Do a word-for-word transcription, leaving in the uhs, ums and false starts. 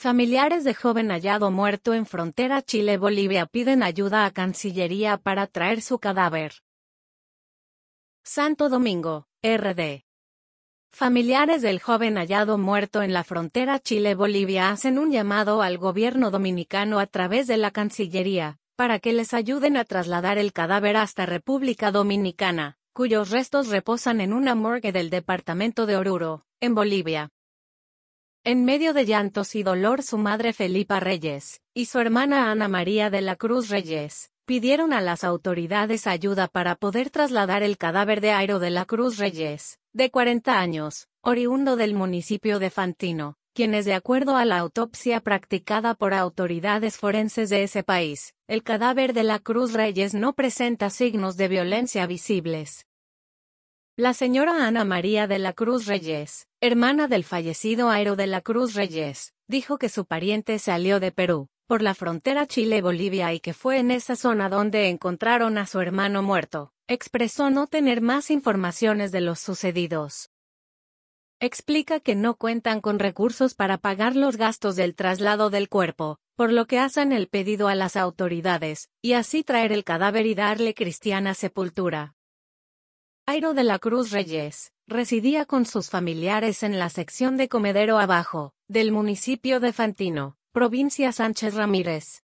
Familiares de joven hallado muerto en frontera Chile-Bolivia piden ayuda a Cancillería para traer su cadáver. Santo Domingo, R D. Familiares del joven hallado muerto en la frontera Chile-Bolivia hacen un llamado al gobierno dominicano a través de la Cancillería, para que les ayuden a trasladar el cadáver hasta República Dominicana, cuyos restos reposan en una morgue del departamento de Oruro, en Bolivia. En medio de llantos y dolor, su madre Felipa Reyes, y su hermana Ana María de la Cruz Reyes, pidieron a las autoridades ayuda para poder trasladar el cadáver de Airo de la Cruz Reyes, de cuarenta años, oriundo del municipio de Fantino, quienes, de acuerdo a la autopsia practicada por autoridades forenses de ese país, el cadáver de la Cruz Reyes no presenta signos de violencia visibles. La señora Ana María de la Cruz Reyes, hermana del fallecido Airo de la Cruz Reyes, dijo que su pariente salió de Perú, por la frontera Chile-Bolivia y que fue en esa zona donde encontraron a su hermano muerto. Expresó no tener más informaciones de los sucedidos. Explica que no cuentan con recursos para pagar los gastos del traslado del cuerpo, por lo que hacen el pedido a las autoridades, y así traer el cadáver y darle cristiana sepultura. Airo de la Cruz Reyes residía con sus familiares en la sección de Comedero Abajo, del municipio de Fantino, provincia Sánchez Ramírez.